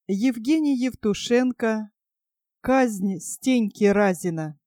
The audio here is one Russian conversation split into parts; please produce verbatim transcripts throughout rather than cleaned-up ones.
Евгений Евтушенко. Казнь Стеньки Разина.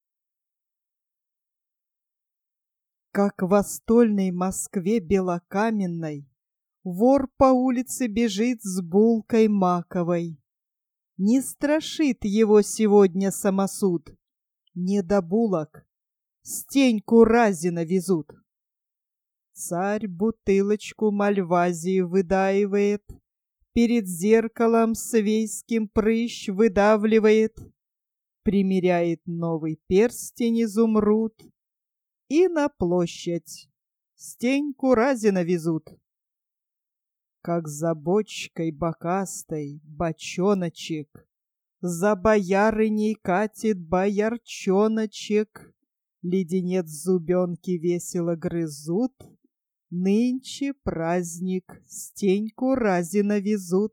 Как в остольной Москве белокаменной вор по улице бежит с булкой маковой. Не страшит его сегодня самосуд, не до булок Стеньку Разина везут. Царь бутылочку Мальвазии выдаивает, перед зеркалом свейским прыщ выдавливает, примеряет новый перстень изумруд, и на площадь Стеньку Разина везут. Как за бочкой бокастой бочоночек, за боярыней катит боярчоночек, леденец зубенки весело грызут, нынче праздник Стеньку Разина везут.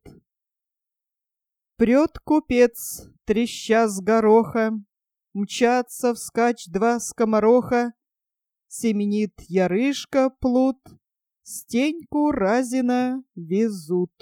Прет купец, треща с гороха, мчатся вскачь два скомороха, семенит ярышка плут, Стеньку Разина везут.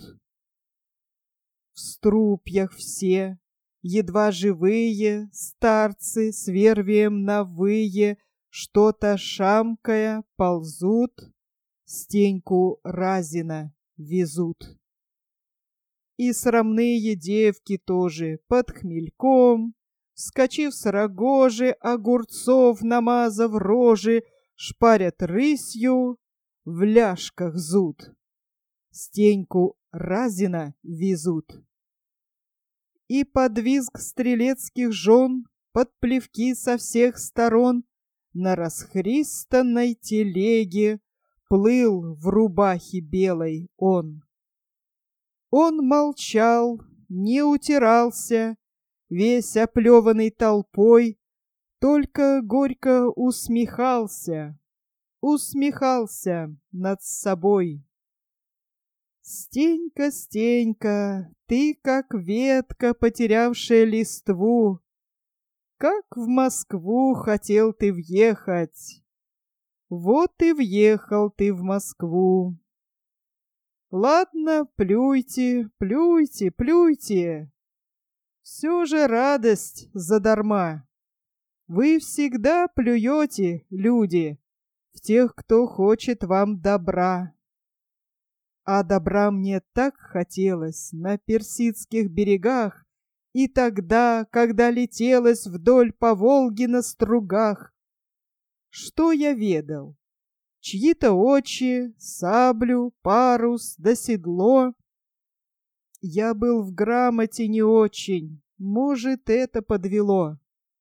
В струпьях все, едва живые, старцы с вервием навые, что-то шамкая ползут, Стеньку Разина везут. И срамные девки тоже под хмельком, вскочив с рогожи, огурцов намазав рожи, шпарят рысью, в ляжках зуд. Стеньку Разина везут. И под визг стрелецких жен, под плевки со всех сторон, на расхристанной телеге плыл в рубахе белой он. Он молчал, не утирался, весь оплеванный толпой, только горько усмехался, усмехался над собой. Стенька, Стенька, ты как ветка, потерявшая листву, как в Москву хотел ты въехать, вот и въехал ты в Москву. Ладно, плюйте, плюйте, плюйте, все же радость задарма. Вы всегда плюете, люди, в тех, кто хочет вам добра. А добра мне так хотелось на персидских берегах и тогда, когда летелось вдоль по Волге на стругах. Что я ведал? Чьи-то очи, саблю, парус да седло. Я был в грамоте не очень, может, это подвело.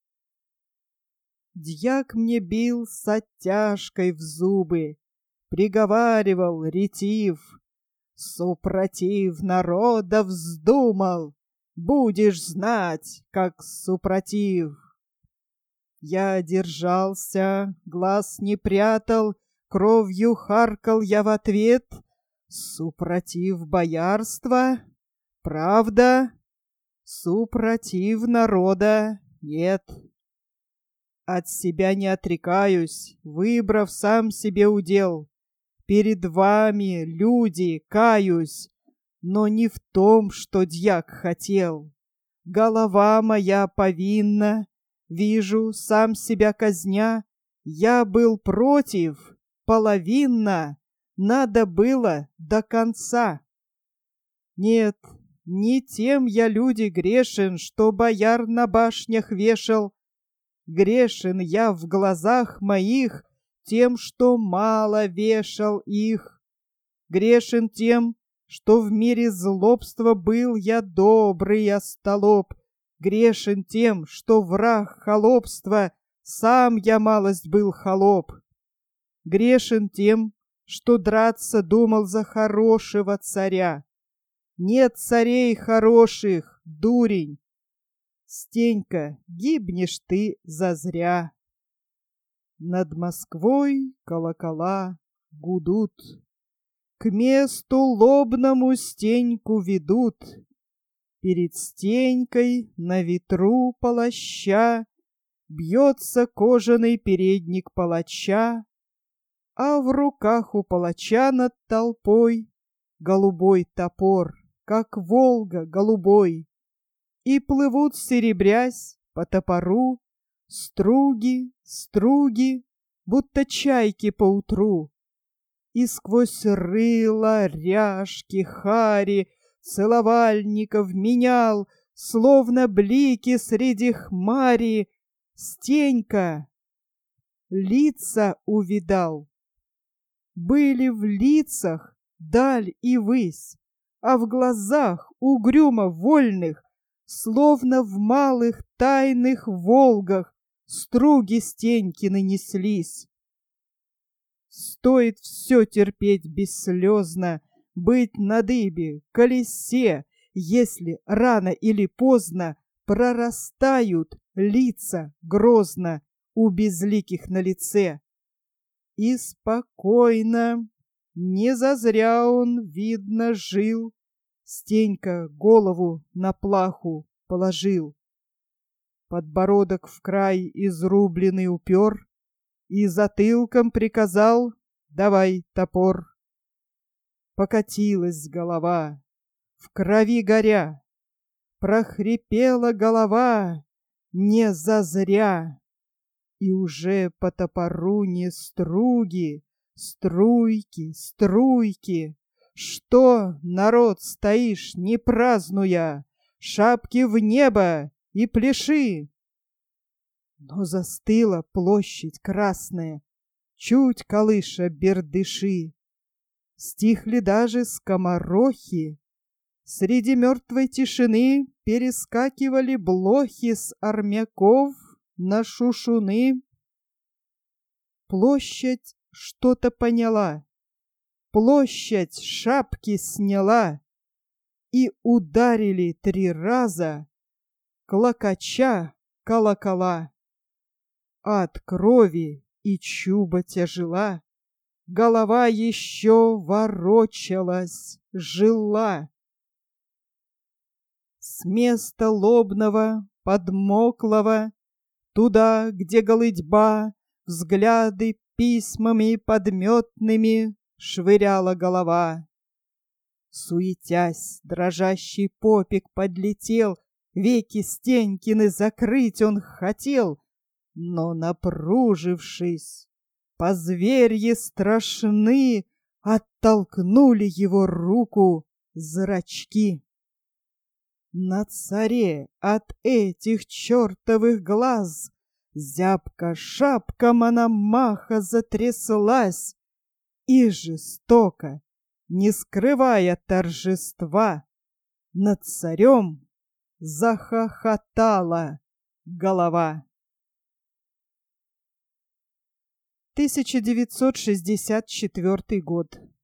Дьяк мне бил с оттяжкой в зубы, приговаривал ретив: супротив народа вздумал, будешь знать, как супротив. Я держался, глаз не прятал, кровью харкал я в ответ: супротив боярства, правда, супротив народа нет. От себя не отрекаюсь, выбрав сам себе удел. Перед вами, люди, каюсь, но не в том, что дьяк хотел. Голова моя повинна, вижу, сам себя казня, я был против, половинно, надо было до конца. Нет, не тем я, люди, грешен, что бояр на башнях вешал. Грешен я в глазах моих тем, что мало вешал их. Грешен тем, что в мире злобства был я добрый остолоп. Грешен тем, что враг холопства, сам я малость был холоп. Грешен тем, что драться думал за хорошего царя. Нет царей хороших, дурень. Стенька, гибнешь ты зазря. Над Москвой колокола гудут, к месту лобному Стеньку ведут. Перед Стенькой на ветру полоща бьется кожаный передник палача, а в руках у палача над толпой голубой топор, как Волга голубой, и плывут, серебрясь, по топору струги, струги, будто чайки поутру. И сквозь рыла, ряжки, хари, целовальников менял, словно блики среди хмари, Стенька лица увидал. Были в лицах даль и высь, а в глазах угрюмо вольных, словно в малых тайных Волгах, струги Стенькины неслись. Стоит все терпеть бесслезно, быть на дыбе, колесе, если рано или поздно прорастают лица грозно у безликих на лице. И спокойно, не зазря он, видно, жил, Стенька голову на плаху положил. Подбородок в край изрубленный упер и затылком приказал: «Давай топор». Покатилась голова, в крови горя, прохрипела голова не зазря. И уже по топору не струги, струйки, струйки. Что, народ, стоишь, не празднуя? Шапки в небо и пляши! Но застыла площадь красная, чуть колыша бердыши. Стихли даже скоморохи. Среди мертвой тишины перескакивали блохи с армяков на шушуны. Площадь что-то поняла, площадь шапки сняла, и ударили три раза, клокоча, колокола. От крови и чуба тяжела, голова еще ворочалась, жила. С места лобного, подмоклого, туда, где голытьба, взгляды письмами подметными швыряла голова. Суетясь, дрожащий попик подлетел, веки Стенькины закрыть он хотел, но, напружившись, по зверье страшны, оттолкнули его руку зрачки. На царе от этих чертовых глаз зябко шапка Мономаха затряслась, и жестоко, не скрывая торжества, над царем захохотала голова. тысяча девятьсот шестьдесят четвёртый год.